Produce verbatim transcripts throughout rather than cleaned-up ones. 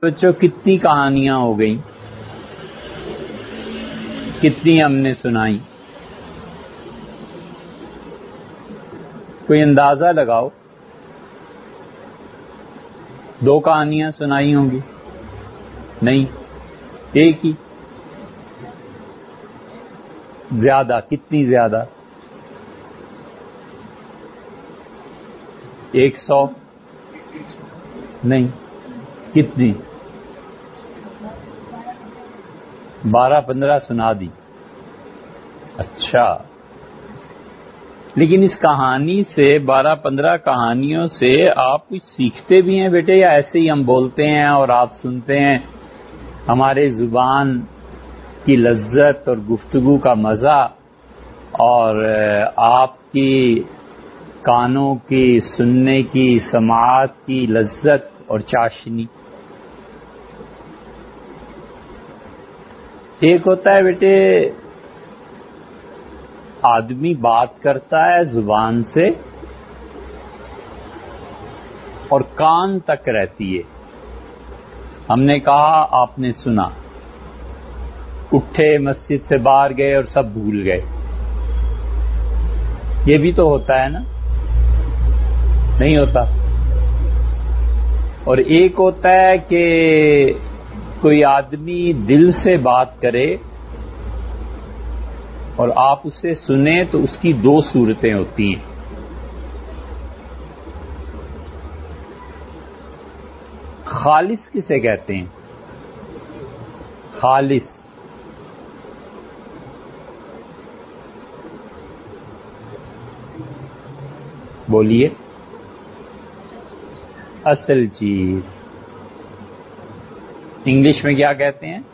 بچوں کتنی کہانیاں ہو گئیں، کتنی ہم نے سنائی، کوئی اندازہ لگاؤ. دو کہانیاں سنائی ہوں گی؟ نہیں، ایک ہی. زیادہ کتنی زیادہ؟ ایک سو؟ نہیں، کتنی؟ بارہ پندرہ سنا دی. اچھا، لیکن اس کہانی سے، بارہ پندرہ کہانیوں سے آپ کچھ سیکھتے بھی ہیں بیٹے، یا ایسے ہی ہم بولتے ہیں اور آپ سنتے ہیں؟ ہمارے زبان کی لذت اور گفتگو کا مزہ اور آپ کی کانوں کی سننے کی سماعت کی لذت اور چاشنی. ایک ہوتا ہے بیٹے آدمی بات کرتا ہے زبان سے اور کان تک رہتی ہے. ہم نے کہا، آپ نے سنا، اٹھے مسجد سے باہر گئے اور سب بھول گئے. یہ بھی تو ہوتا ہے نا؟ نہیں ہوتا؟ اور ایک ہوتا ہے کہ کوئی آدمی دل سے بات کرے اور آپ اسے سنیں تو اس کی دو صورتیں ہوتی ہیں. خالص کسے کہتے ہیں؟ خالص بولیے. اصل چیز. انگلش میں کیا کہتے ہیں؟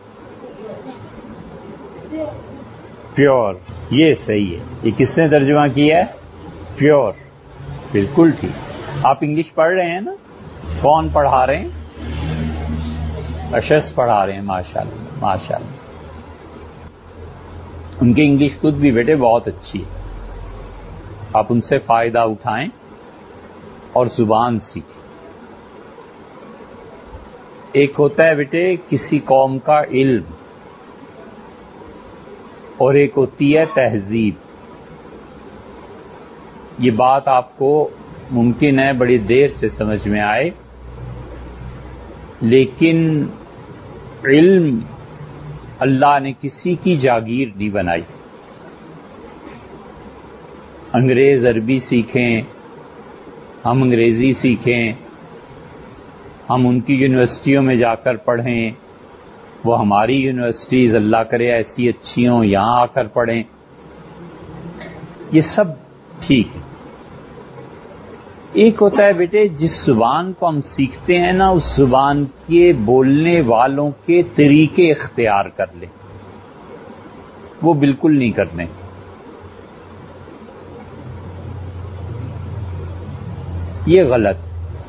پیور. یہ صحیح ہے. یہ کس نے ترجمہ کیا ہے؟ پیور. بالکل ٹھیک. آپ انگلش پڑھ رہے ہیں نا؟ کون پڑھا رہے ہیں؟ اشس پڑھا رہے ہیں. ماشاء اللہ ماشاء اللہ. ان کی انگلش خود بھی بیٹے بہت اچھی ہے. آپ ان سے فائدہ اٹھائیں اور زبان سیکھیں. ایک ہوتا ہے بیٹے کسی قوم کا علم اور ایک ہوتی ہے تہذیب. یہ بات آپ کو ممکن ہے بڑی دیر سے سمجھ میں آئے، لیکن علم اللہ نے کسی کی جاگیر نہیں بنائی. انگریز عربی سیکھیں، ہم انگریزی سیکھیں، ہم ان کی یونیورسٹیوں میں جا کر پڑھیں، وہ ہماری یونیورسٹیز اللہ کرے ایسی اچھی ہوں یہاں آ کر پڑھیں، یہ سب ٹھیک ہے. ایک ہوتا ہے بیٹے جس زبان کو ہم سیکھتے ہیں نا، اس زبان کے بولنے والوں کے طریقے اختیار کر لیں. وہ بالکل نہیں کرنے. یہ غلط.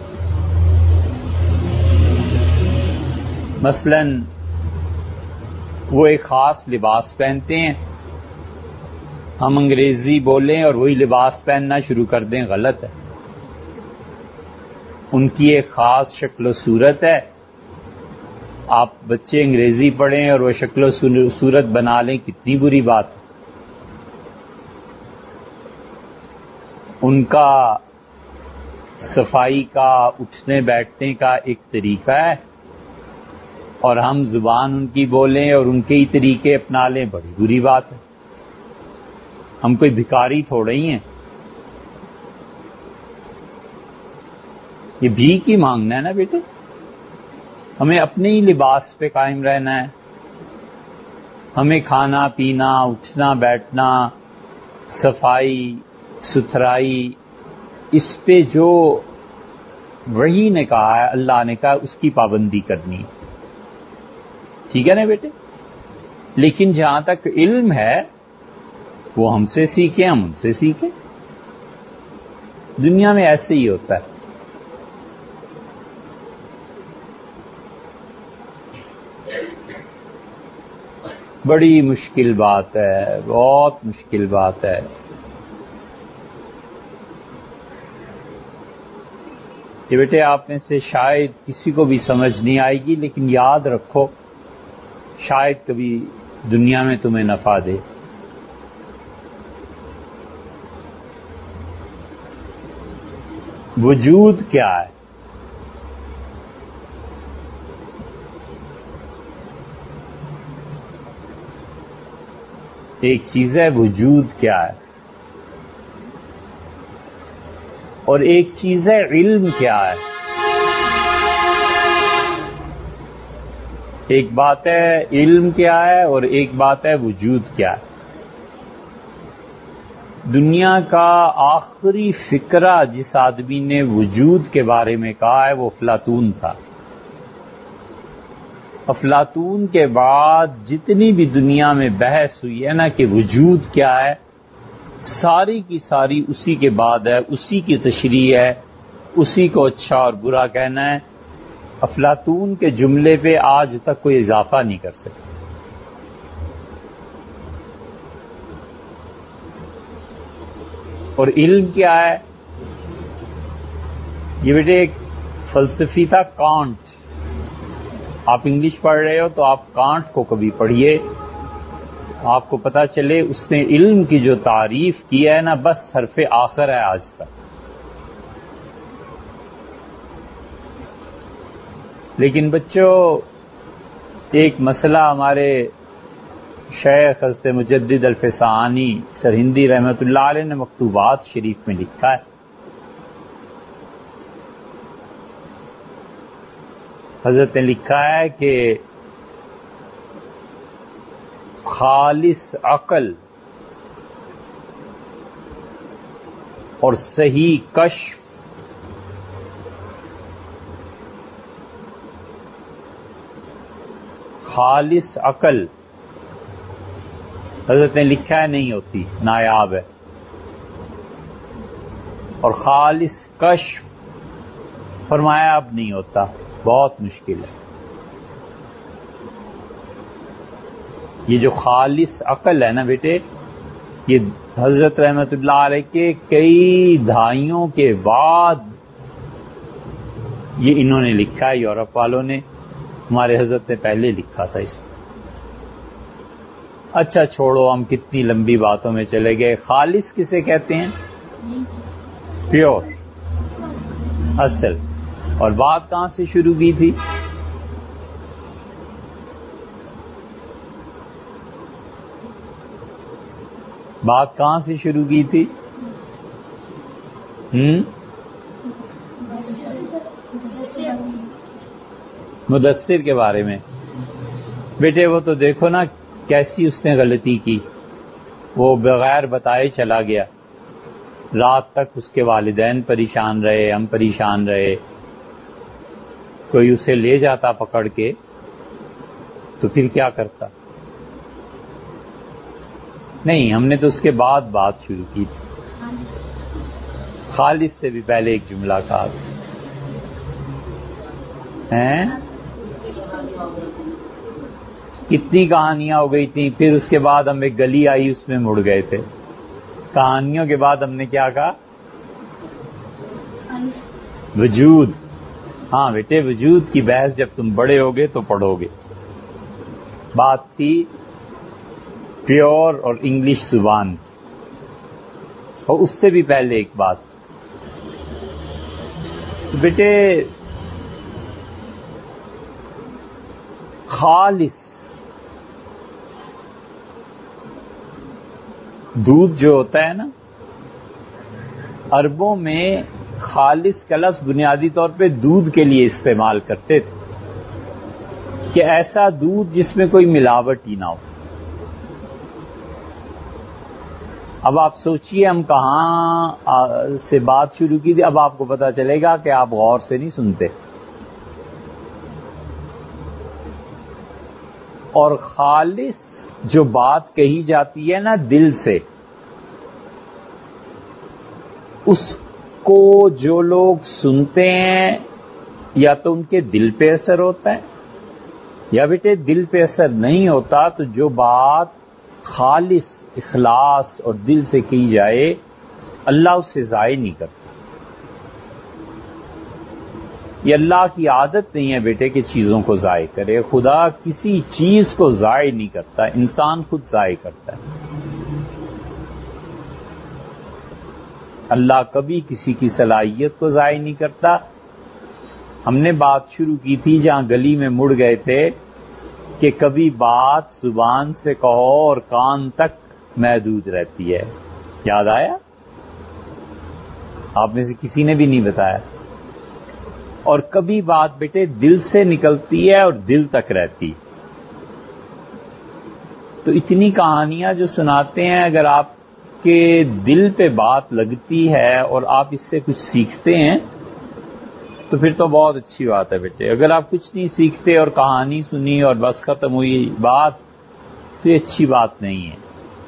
مثلا وہ ایک خاص لباس پہنتے ہیں، ہم انگریزی بولیں اور وہی لباس پہننا شروع کر دیں، غلط ہے. ان کی ایک خاص شکل و صورت ہے، آپ بچے انگریزی پڑھیں اور وہ شکل و صورت بنا لیں، کتنی بری بات ہے. ان کا صفائی کا، اٹھنے بیٹھنے کا ایک طریقہ ہے اور ہم زبان ان کی بولیں اور ان کے ہی طریقے اپنا لیں، بڑی بری بات ہے. ہم کوئی بھکاری تھوڑے ہی ہیں. یہ بھیک ہی مانگنا ہے نا بیٹے. ہمیں اپنے ہی لباس پہ قائم رہنا ہے. ہمیں کھانا پینا، اٹھنا بیٹھنا، صفائی ستھرائی، اس پہ جو وحی نے کہا ہے، اللہ نے کہا، اس کی پابندی کرنی ہے. ٹھیک ہے نا بیٹے؟ لیکن جہاں تک علم ہے وہ ہم سے سیکھیں، ہم ان سے سیکھیں. دنیا میں ایسے ہی ہوتا ہے. بڑی مشکل بات ہے، بہت مشکل بات ہے. کہ بیٹے آپ میں سے شاید کسی کو بھی سمجھ نہیں آئے گی، لیکن یاد رکھو شاید کبھی دنیا میں تمہیں نفع دے۔ وجود کیا ہے؟ ایک چیز ہے وجود کیا ہے، اور ایک چیز ہے علم کیا ہے۔ ایک بات ہے علم کیا ہے اور ایک بات ہے وجود کیا ہے۔ دنیا کا آخری فکرہ جس آدمی نے وجود کے بارے میں کہا ہے وہ افلاطون تھا۔ افلاطون کے بعد جتنی بھی دنیا میں بحث ہوئی ہے نا کہ وجود کیا ہے، ساری کی ساری اسی کے بعد ہے، اسی کی تشریح ہے، اسی کو اچھا اور برا کہنا ہے۔ افلاطون کے جملے پہ آج تک کوئی اضافہ نہیں کر سکتا۔ اور علم کیا ہے؟ یہ بیٹے ایک فلسفی تھا کانٹ۔ آپ انگلش پڑھ رہے ہو تو آپ کانٹ کو کبھی پڑھیے، آپ کو پتا چلے اس نے علم کی جو تعریف کی ہے نا بس حرف آخر ہے آج تک۔ لیکن بچوں ایک مسئلہ ہمارے شیخ حضرت مجدد الفسانی سرہندی رحمۃ اللہ علیہ نے مکتوبات شریف میں لکھا ہے۔ حضرت نے لکھا ہے کہ خالص عقل اور صحیح کشف خالص عقل حضرت نے لکھا ہے نہیں ہوتی، نایاب ہے، اور خالص کشف فرمایا اب نہیں ہوتا، بہت مشکل ہے۔ یہ جو خالص عقل ہے نا بیٹے، یہ حضرت رحمت اللہ علیہ کے کئی دہائیوں کے بعد یہ انہوں نے لکھا ہے، یورپ والوں نے، ہمارے حضرت نے پہلے لکھا تھا اس میں۔ اچھا چھوڑو، ہم کتنی لمبی باتوں میں چلے گئے۔ خالص کسے کہتے ہیں؟ پیور، اصل۔ اور بات کہاں سے شروع کی تھی؟ بات کہاں سے شروع کی تھی؟ ہم مدثر کے بارے میں۔ بیٹے وہ تو دیکھو نا کیسی اس نے غلطی کی، وہ بغیر بتائے چلا گیا، رات تک اس کے والدین پریشان رہے، ہم پریشان رہے، کوئی اسے لے جاتا پکڑ کے تو پھر کیا کرتا؟ نہیں، ہم نے تو اس کے بعد بات شروع کی تھی۔ خالص سے بھی پہلے ایک جملہ کہا ہیں، کتنی کہانیاں ہو گئی تھیں، پھر اس کے بعد ہم ایک گلی آئی اس میں مڑ گئے تھے۔ کہانیوں کے بعد ہم نے کیا کہا؟ وجود۔ ہاں بیٹے وجود کی بحث جب تم بڑے ہوگے تو پڑھو گے۔ بات تھی پیور اور انگلش زبان، اور اس سے بھی پہلے ایک بات تو بیٹے خالص دودھ جو ہوتا ہے نا، عربوں میں خالص کا لفظ بنیادی طور پہ دودھ کے لیے استعمال کرتے تھے کہ ایسا دودھ جس میں کوئی ملاوٹ ہی نہ ہو۔ اب آپ سوچئے ہم کہاں سے بات شروع کی تھی، اب آپ کو پتا چلے گا کہ آپ غور سے نہیں سنتے۔ اور خالص جو بات کہی جاتی ہے نا دل سے، اس کو جو لوگ سنتے ہیں یا تو ان کے دل پہ اثر ہوتا ہے، یا بیٹے دل پہ اثر نہیں ہوتا تو جو بات خالص اخلاص اور دل سے کی جائے اللہ اسے ضائع نہیں کرتا۔ یہ اللہ کی عادت نہیں ہے بیٹے کہ چیزوں کو ضائع کرے. خدا کسی چیز کو ضائع نہیں کرتا، انسان خود ضائع کرتا ہے. اللہ کبھی کسی کی صلاحیت کو ضائع نہیں کرتا. ہم نے بات شروع کی تھی جہاں گلی میں مڑ گئے تھے کہ کبھی بات زبان سے کہو اور کان تک محدود رہتی ہے. یاد آیا؟ آپ میں سے کسی نے بھی نہیں بتایا. اور کبھی بات بیٹے دل سے نکلتی ہے اور دل تک رہتی. تو اتنی کہانیاں جو سناتے ہیں، اگر آپ کے دل پہ بات لگتی ہے اور آپ اس سے کچھ سیکھتے ہیں تو پھر تو بہت اچھی بات ہے بیٹے. اگر آپ کچھ نہیں سیکھتے اور کہانی سنی اور بس ختم ہوئی بات، تو یہ اچھی بات نہیں ہے.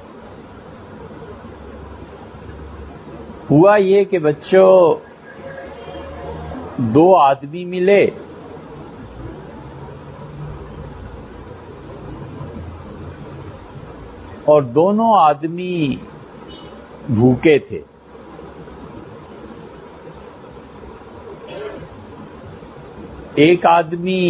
ہوا یہ کہ بچوں دو آدمی ملے، اور دونوں آدمی بھوکے تھے. ایک آدمی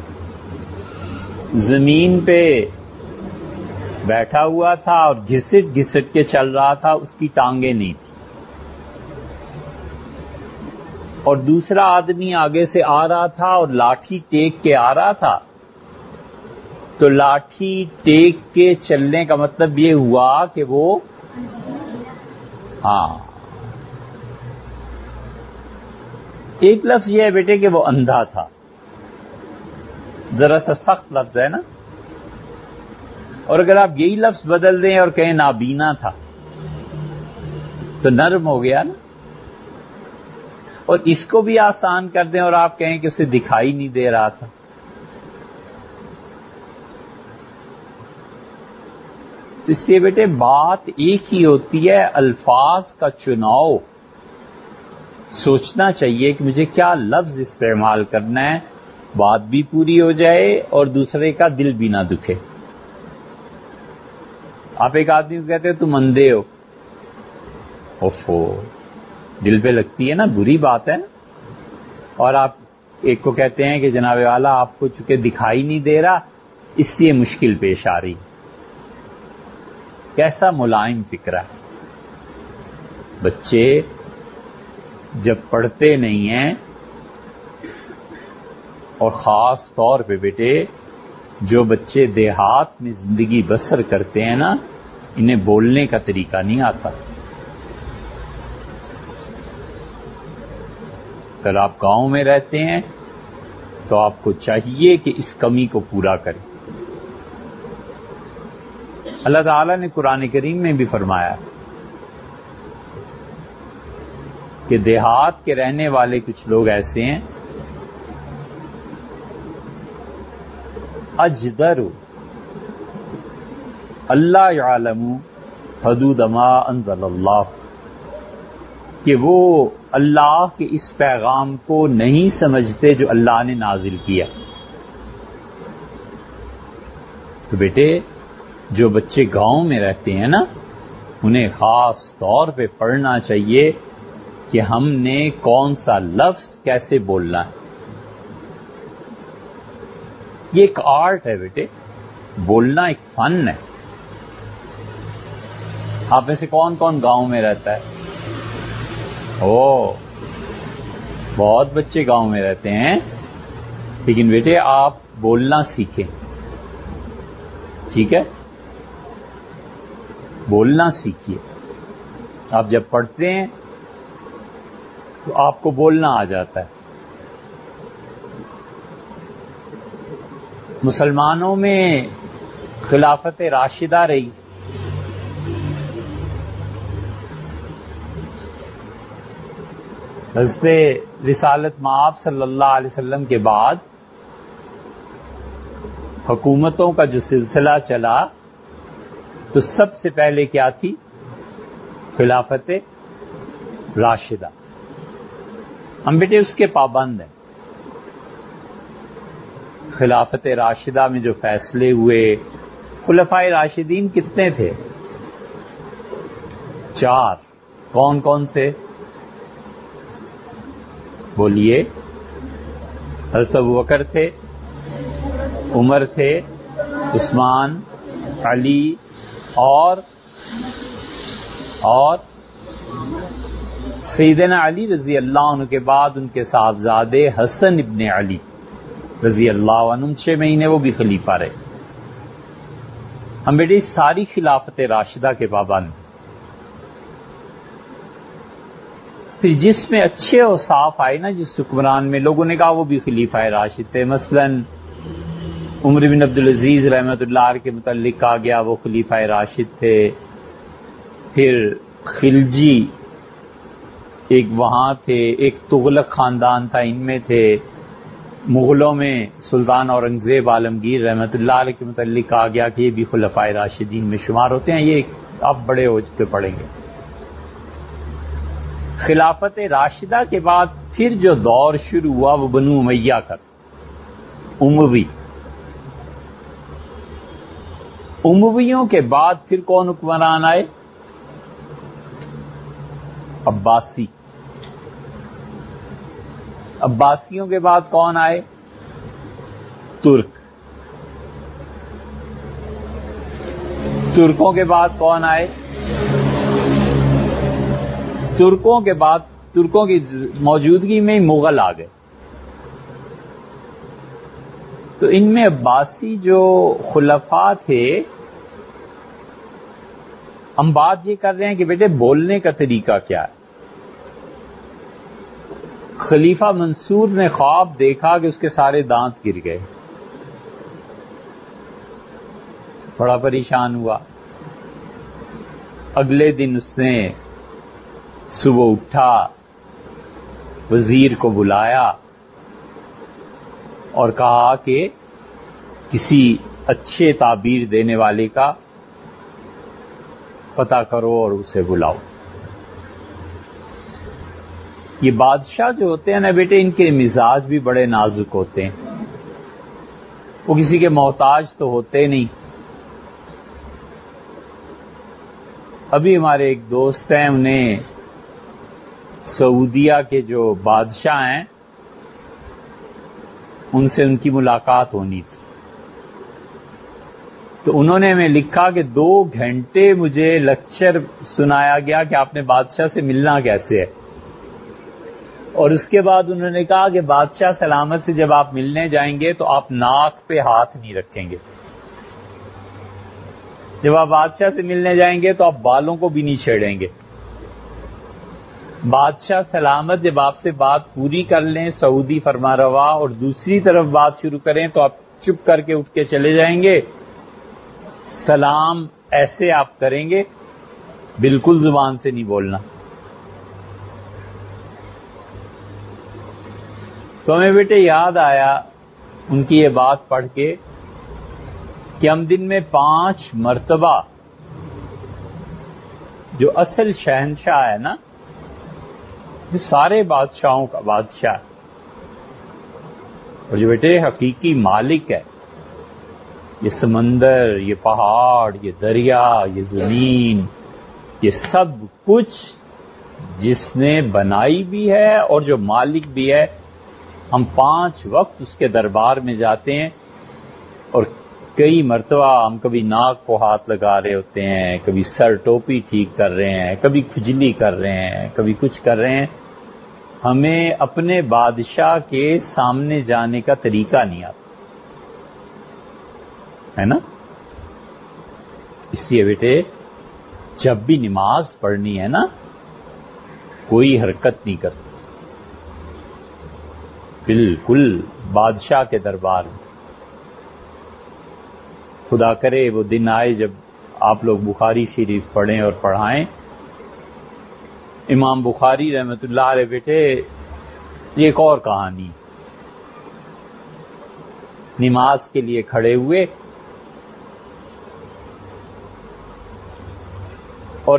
زمین پہ بیٹھا ہوا تھا اور گھسٹ گھسٹ کے چل رہا تھا، اس کی ٹانگیں نہیں تھی. اور دوسرا آدمی آگے سے آ رہا تھا اور لاٹھی ٹیک کے آ رہا تھا. تو لاٹھی ٹیک کے چلنے کا مطلب یہ ہوا کہ وہ ہاں ایک لفظ یہ ہے بیٹے کہ وہ اندھا تھا. ذرا سا سخت لفظ ہے نا. اور اگر آپ یہی لفظ بدل دیں اور کہیں نابینا تھا تو نرم ہو گیا نا. اور اس کو بھی آسان کر دیں اور آپ کہیں کہ اسے دکھائی نہیں دے رہا تھا. تو اس لیے بیٹے بات ایک ہی ہوتی ہے، الفاظ کا چناؤ. سوچنا چاہیے کہ مجھے کیا لفظ استعمال کرنا ہے، بات بھی پوری ہو جائے اور دوسرے کا دل بھی نہ دکھے. آپ ایک آدمی کو کہتے ہیں تم اندھے ہو، اوفو دل پہ لگتی ہے نا، بری بات ہے نا. اور آپ ایک کو کہتے ہیں کہ جناب والا آپ کو چونکہ دکھائی نہیں دے رہا اس لیے مشکل پیش آ رہی. کیسا ملائم فکر ہے. بچے جب پڑھتے نہیں ہیں، اور خاص طور پہ بیٹے جو بچے دیہات میں زندگی بسر کرتے ہیں نا، انہیں بولنے کا طریقہ نہیں آتا. اگر آپ گاؤں میں رہتے ہیں تو آپ کو چاہیے کہ اس کمی کو پورا کریں. اللہ تعالیٰ نے قرآن کریم میں بھی فرمایا کہ دیہات کے رہنے والے کچھ لوگ ایسے ہیں اجدر اللہ یعلم حدود ما انزل اللہ، کہ وہ اللہ کے اس پیغام کو نہیں سمجھتے جو اللہ نے نازل کیا. تو بیٹے جو بچے گاؤں میں رہتے ہیں نا، انہیں خاص طور پہ پڑھنا چاہیے کہ ہم نے کون سا لفظ کیسے بولنا ہے. یہ ایک آرٹ ہے بیٹے، بولنا ایک فن ہے. آپ میں سے کون کون گاؤں میں رہتا ہے؟ او بہت بچے گاؤں میں رہتے ہیں. لیکن بیٹے آپ بولنا سیکھیں، ٹھیک ہے؟ بولنا سیکھیے. آپ جب پڑھتے ہیں تو آپ کو بولنا آ جاتا ہے. مسلمانوں میں خلافت راشدہ رہی. حضرت رسالت مآب صلی اللہ علیہ وسلم کے بعد حکومتوں کا جو سلسلہ چلا تو سب سے پہلے کیا تھی؟ خلافت راشدہ. ہم بیٹے اس کے پابند ہیں. خلافت راشدہ میں جو فیصلے ہوئے، خلفائے راشدین کتنے تھے؟ چار. کون کون سے؟ بولیے. حضرت ابوبکر تھے، عمر تھے، عثمان، علی اور اور سیدنا علی رضی اللہ عنہ کے بعد ان کے صاحبزادے حسن ابن علی رضی اللہ عنہ چھ مہینے وہ بھی خلیفہ رہے۔ ہم بیٹے ساری خلافت راشدہ کے پابند، پھر جس میں اچھے اوصاف آئے نا جس حکمران میں، لوگوں نے کہا وہ بھی خلیفہ راشد تھے۔ مثلا عمر بن عبدالعزیز رحمۃ اللہ علیہ کے متعلق کہا گیا وہ خلیفہ راشد تھے۔ پھر خلجی ایک وہاں تھے، ایک تغلق خاندان تھا، ان میں تھے۔ مغلوں میں سلطان اورنگزیب عالمگیر رحمۃ اللہ علیہ کے متعلق کہا گیا کہ یہ بھی خلفائے راشدین میں شمار ہوتے ہیں۔ یہ آپ بڑے اوج پہ پڑھیں گے۔ خلافت راشدہ کے بعد پھر جو دور شروع ہوا وہ بنو امیہ کا، اموی۔ امویوں کے بعد پھر کون حکمران آئے؟ عباسی۔ عباسیوں کے بعد کون آئے؟ ترک۔ ترکوں کے بعد کون آئے؟ ترکوں کے بعد ترکوں کی موجودگی میں مغل آ گئے۔ تو ان میں عباسی جو خلفاء تھے، ہم بات یہ کر رہے ہیں کہ بیٹے بولنے کا طریقہ کیا ہے۔ خلیفہ منصور نے خواب دیکھا کہ اس کے سارے دانت گر گئے، بڑا پریشان ہوا۔ اگلے دن اس نے صبح اٹھا، وزیر کو بلایا اور کہا کہ کسی اچھے تعبیر دینے والے کا پتہ کرو اور اسے بلاؤ۔ یہ بادشاہ جو ہوتے ہیں نا بیٹے، ان کے مزاج بھی بڑے نازک ہوتے ہیں، وہ کسی کے محتاج تو ہوتے نہیں۔ ابھی ہمارے ایک دوست ہیں، انہیں سعودیہ کے جو بادشاہ ہیں ان سے ان کی ملاقات ہونی تھی، تو انہوں نے ہمیں لکھا کہ دو گھنٹے مجھے لیکچر سنایا گیا کہ آپ نے بادشاہ سے ملنا کیسے ہے، اور اس کے بعد انہوں نے کہا کہ بادشاہ سلامت سے جب آپ ملنے جائیں گے تو آپ ناک پہ ہاتھ نہیں رکھیں گے، جب آپ بادشاہ سے ملنے جائیں گے تو آپ بالوں کو بھی نہیں چھیڑیں گے۔ بادشاہ سلامت جب آپ سے بات پوری کر لیں سعودی فرما روا اور دوسری طرف بات شروع کریں تو آپ چپ کر کے اٹھ کے چلے جائیں گے، سلام ایسے آپ کریں گے، بالکل زبان سے نہیں بولنا۔ تو ہمیں بیٹے یاد آیا ان کی یہ بات پڑھ کے کہ ہم دن میں پانچ مرتبہ جو اصل شہنشاہ ہے نا، جو سارے بادشاہوں کا بادشاہ اور جو بیٹے حقیقی مالک ہے، یہ سمندر، یہ پہاڑ، یہ دریا، یہ زمین، یہ سب کچھ جس نے بنائی بھی ہے اور جو مالک بھی ہے، ہم پانچ وقت اس کے دربار میں جاتے ہیں اور کئی مرتبہ ہم کبھی ناک کو ہاتھ لگا رہے ہوتے ہیں، کبھی سر ٹوپی ٹھیک کر رہے ہیں، کبھی کھجلی کر رہے ہیں، کبھی کچھ کر رہے ہیں۔ ہمیں اپنے بادشاہ کے سامنے جانے کا طریقہ نہیں آتا ہے نا۔ اس لیے بیٹے جب بھی نماز پڑھنی ہے نا، کوئی حرکت نہیں کرتی، بالکل بادشاہ کے دربار میں۔ خدا کرے وہ دن آئے جب آپ لوگ بخاری شریف پڑھیں اور پڑھائیں۔ امام بخاری رحمۃ اللہ علیہ بیٹے یہ ایک اور کہانی، نماز کے لیے کھڑے ہوئے اور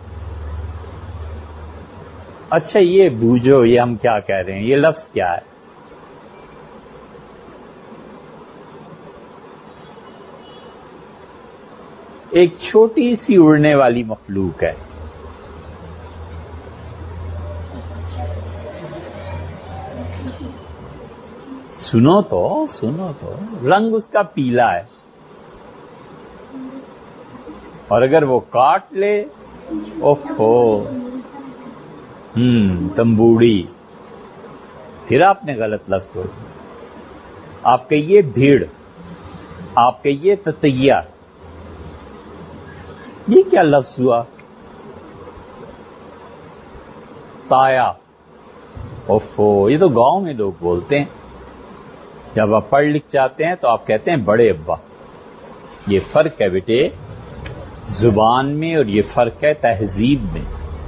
اچھا یہ بوجھو یہ ہم کیا کہہ رہے ہیں، یہ لفظ کیا ہے؟ ایک چھوٹی سی اڑنے والی مخلوق ہے، سنو تو سنو تو رنگ اس کا پیلا ہے، اور اگر وہ کاٹ لے اوہو ہم تمبوڑی، پھر آپ نے غلط لفظ بول دیا۔ آپ کہیے بھیڑ، آپ کہیے تتیہ، یہ کیا لفظ ہوا؟ تایا، اوفو، یہ تو گاؤں میں لوگ بولتے ہیں، جب آپ پڑھ لکھ جاتے ہیں تو آپ کہتے ہیں بڑے ابا۔ یہ فرق ہے بیٹے زبان میں، اور یہ فرق ہے تہذیب میں۔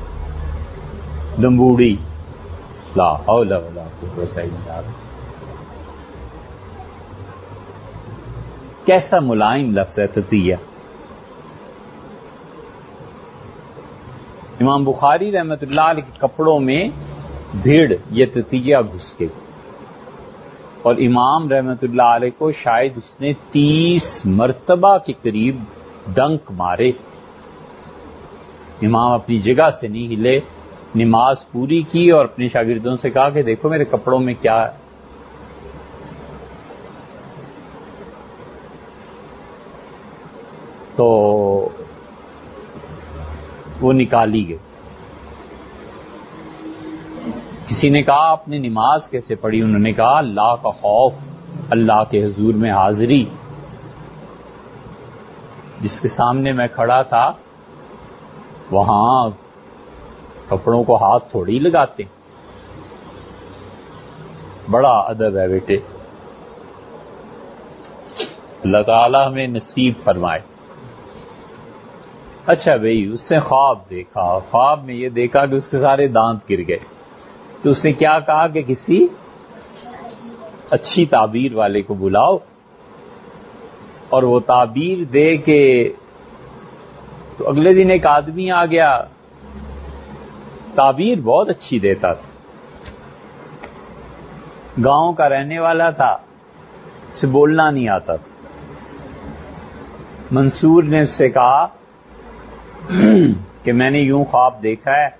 دمبوڑی، لا حول ولا قوت الا باللہ، کیسا ملائم لفظ ہے تتیہ۔ امام بخاری رحمۃ اللہ علیہ کے کپڑوں میں بھیڑ یہ تتیہ گھس گئی، اور امام رحمۃ اللہ علیہ کو شاید اس نے تیس مرتبہ کے قریب ڈنک مارے۔ امام اپنی جگہ سے نہیں ہلے، نماز پوری کی اور اپنے شاگردوں سے کہا کہ دیکھو میرے کپڑوں میں کیا ہے۔ تو وہ نکالی گئی۔ کسی نے کہا آپ نے نماز کیسے پڑھی؟ انہوں نے کہا اللہ کا خوف، اللہ کے حضور میں حاضری۔ جس کے سامنے میں کھڑا تھا وہاں کپڑوں کو ہاتھ تھوڑی لگاتے، بڑا ادب ہے بیٹے، اللہ تعالی ہمیں نصیب فرمائے۔ اچھا بھئی، اس نے خواب دیکھا، خواب میں یہ دیکھا کہ اس کے سارے دانت گر گئے، تو اس نے کیا کہا کہ کسی اچھی تعبیر والے کو بلاؤ، اور وہ تعبیر دے کے تو اگلے دن ایک آدمی آ گیا، تعبیر بہت اچھی دیتا تھا، گاؤں کا رہنے والا تھا، اسے بولنا نہیں آتا تھا۔ منصور نے اس سے کہا کہ میں نے یوں خواب دیکھا ہے۔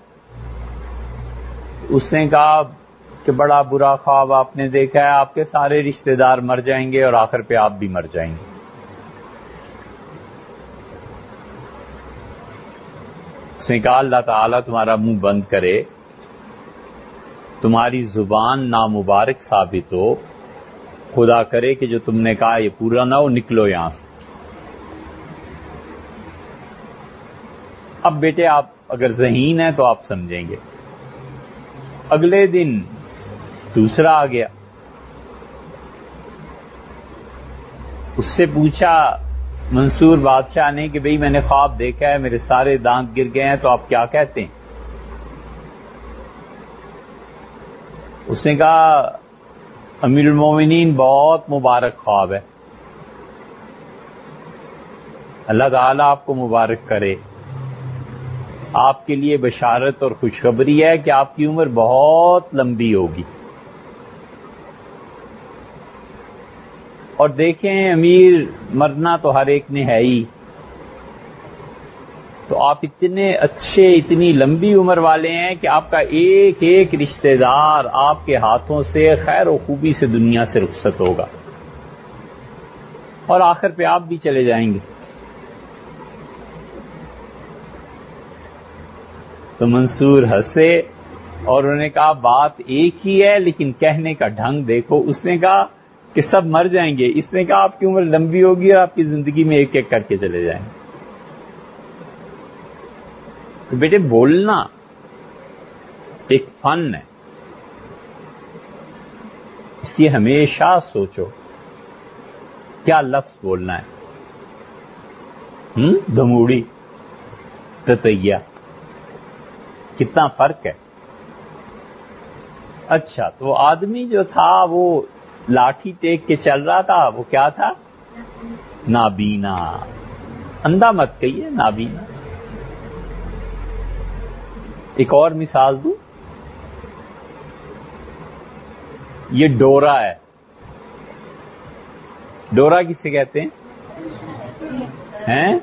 اس نے کہا کہ بڑا برا خواب آپ نے دیکھا ہے، آپ کے سارے رشتہ دار مر جائیں گے اور آخر پہ آپ بھی مر جائیں گے۔ اس نے کہا اللہ تعالیٰ تمہارا منہ بند کرے، تمہاری زبان نامبارک ثابت ہو، خدا کرے کہ جو تم نے کہا یہ پورا نہ ہو، نکلو یہاں سے۔ اب بیٹے آپ اگر ذہین ہیں تو آپ سمجھیں گے۔ اگلے دن دوسرا آ گیا، اس سے پوچھا منصور بادشاہ نے کہ بھئی میں نے خواب دیکھا ہے، میرے سارے دانت گر گئے ہیں، تو آپ کیا کہتے ہیں؟ اس نے کہا امیر المومنین بہت مبارک خواب ہے، اللہ تعالیٰ آپ کو مبارک کرے، آپ کے لیے بشارت اور خوشخبری ہے کہ آپ کی عمر بہت لمبی ہوگی۔ اور دیکھیں امیر، مرنا تو ہر ایک نے ہے ہی، تو آپ اتنے اچھے، اتنی لمبی عمر والے ہیں کہ آپ کا ایک ایک رشتہ دار آپ کے ہاتھوں سے خیر و خوبی سے دنیا سے رخصت ہوگا، اور آخر پہ آپ بھی چلے جائیں گے۔ تو منصور ہنسے اور انہوں نے کہا بات ایک ہی ہے لیکن کہنے کا ڈھنگ دیکھو۔ اس نے کہا کہ سب مر جائیں گے، اس نے کہا آپ کی عمر لمبی ہوگی اور آپ کی زندگی میں ایک ایک کر کے چلے جائیں گے۔ تو بیٹے بولنا ایک فن ہے، اس لیے ہمیشہ سوچو کیا لفظ بولنا ہے۔ ہم دھموڑی، تتیہ، کتنا فرق ہے۔ اچھا، تو آدمی جو تھا وہ لاٹھی ٹیک کے چل رہا تھا، وہ کیا تھا؟ نابینا۔ اندھا مت کہیے، نابینا۔ ایک اور مثال دوں، یہ ڈورا ہے۔ ڈورا کسے کہتے ہیں؟ ہیں؟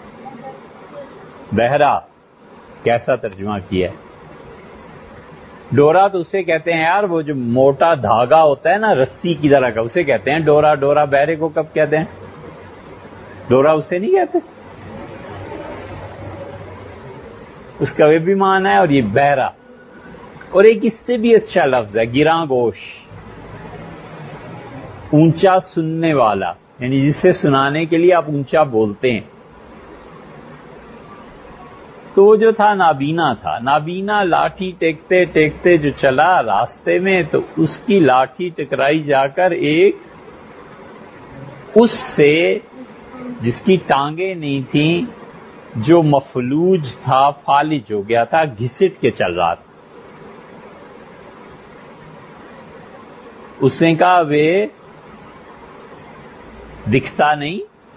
بہرا، کیسا ترجمہ کیا ہے؟ ڈورا تو اسے کہتے ہیں یار وہ جو موٹا دھاگا ہوتا ہے نا رسی کی طرح کا، اسے کہتے ہیں ڈورا. ڈورا بہرے کو کب کہتے ہیں؟ ڈورا اسے نہیں کہتے. اس کا وہ بھی معنی ہے اور یہ بہرا. اور ایک اس سے بھی اچھا لفظ ہے گراں گوش، اونچا سننے والا، یعنی جسے سنانے کے لیے آپ اونچا بولتے ہیں. تو وہ جو تھا نابینا تھا. نابینا لاٹھی ٹیکتے ٹیکتے جو چلا راستے میں، تو اس کی لاٹھی ٹکرائی جا کر ایک اس سے جس کی ٹانگیں نہیں تھیں، جو مفلوج تھا، فالج ہو گیا تھا، گھسٹ کے چل رہا تھا. اس نے کہا وہ دکھتا نہیں،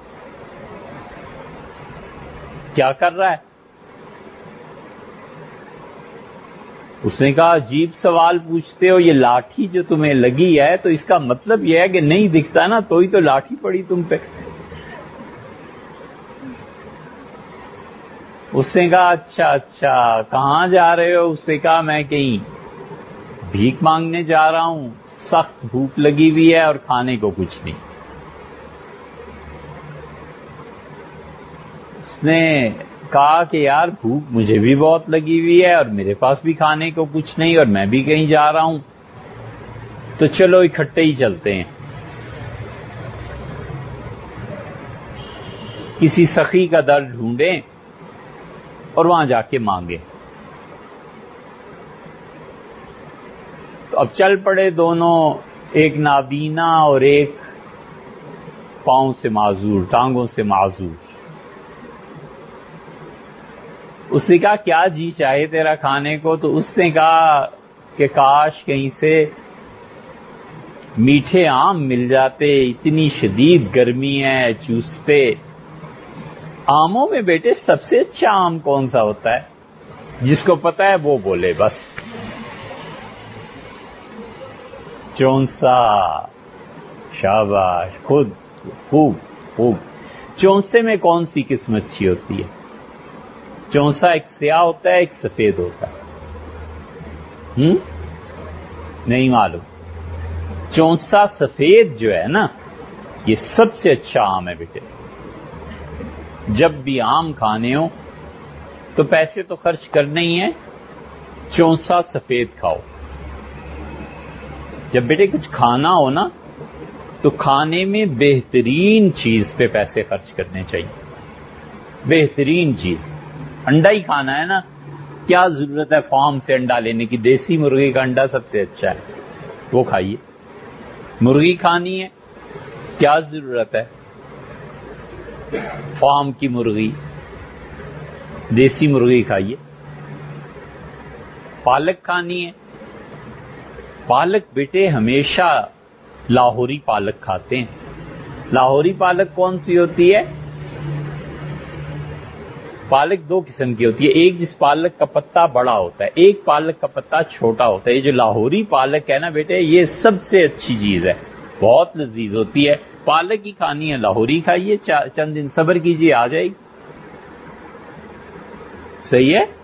کیا کر رہا ہے؟ اس نے کہا عجیب سوال پوچھتے ہو، یہ لاٹھی جو تمہیں لگی ہے تو اس کا مطلب یہ ہے کہ نہیں دکھتا نا، تو ہی تو لاٹھی پڑی تم پہ. اس نے کہا اچھا اچھا کہاں جا رہے ہو؟ اس نے کہا میں کہیں بھیک مانگنے جا رہا ہوں، سخت بھوک لگی ہوئی ہے اور کھانے کو کچھ نہیں. اس نے کہا کہ یار بھوک مجھے بھی بہت لگی ہوئی ہے اور میرے پاس بھی کھانے کو کچھ نہیں اور میں بھی کہیں جا رہا ہوں، تو چلو اکٹھے ہی چلتے ہیں. کسی سخی کا در ڈھونڈیں اور وہاں جا کے مانگیں. تو اب چل پڑے دونوں، ایک نابینا اور ایک پاؤں سے معذور، ٹانگوں سے معذور. اس نے کہا کیا جی چاہے تیرا کھانے کو؟ تو اس نے کہا کہ کاش کہیں سے میٹھے آم مل جاتے، اتنی شدید گرمی ہے، چوستے. آموں میں بیٹے سب سے اچھا آم کون سا ہوتا ہے؟ جس کو پتا ہے وہ بولے بس. چونسا. شاباش، خود خوب خوب. چونسے میں کون سی قسم اچھی ہوتی ہے؟ چونسا ایک سیاہ ہوتا ہے، ایک سفید ہوتا ہے. ہم نہیں معلوم. چونسا سفید جو ہے نا، یہ سب سے اچھا آم ہے بیٹے. جب بھی آم کھانے ہو تو پیسے تو خرچ کرنے ہی ہیں، چونسا سفید کھاؤ. جب بیٹے کچھ کھانا ہو نا تو کھانے میں بہترین چیز پہ پیسے خرچ کرنے چاہیے. بہترین چیز. انڈا ہی کھانا ہے نا، کیا ضرورت ہے فارم سے انڈا لینے کی؟ دیسی مرغی کا انڈا سب سے اچھا ہے، وہ کھائیے. مرغی کھانی ہے، کیا ضرورت ہے فارم کی مرغی؟ دیسی مرغی کھائیے. پالک کھانی ہے، پالک بیٹے ہمیشہ لاہوری پالک کھاتے ہیں. لاہوری پالک کون سی ہوتی ہے؟ پالک دو قسم کی ہوتی ہے. ایک جس پالک کا پتا بڑا ہوتا ہے، ایک پالک کا پتا چھوٹا ہوتا ہے. یہ جو لاہوری پالک ہے نا بیٹے، یہ سب سے اچھی چیز ہے، بہت لذیذ ہوتی ہے. پالک ہی کھانی ہے، لاہوری کھائیے، چند دن صبر کیجیے آ جائے گی. صحیح ہے.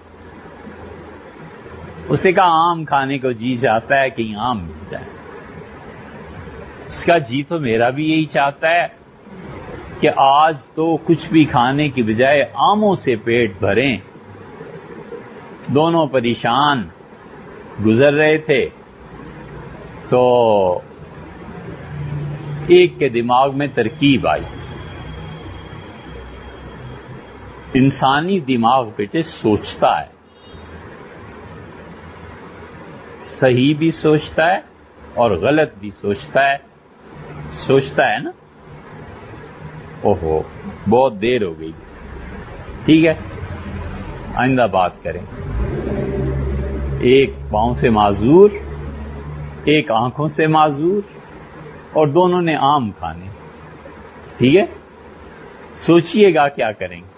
اسے کہا آم کھانے کو جی چاہتا ہے، کہیں آم مل جائے. اس کا جی تو میرا بھی یہی چاہتا ہے کہ آج تو کچھ بھی کھانے کی بجائے آموں سے پیٹ بھریں. دونوں پریشان گزر رہے تھے تو ایک کے دماغ میں ترکیب آئی. انسانی دماغ بیٹے سوچتا ہے، صحیح بھی سوچتا ہے اور غلط بھی سوچتا ہے. سوچتا ہے نا. اوہو بہت دیر ہو گئی، ٹھیک ہے آئندہ بات کریں. ایک پاؤں سے معذور، ایک آنکھوں سے معذور، اور دونوں نے آم کھانے. ٹھیک ہے، سوچئے گا کیا کریں گے.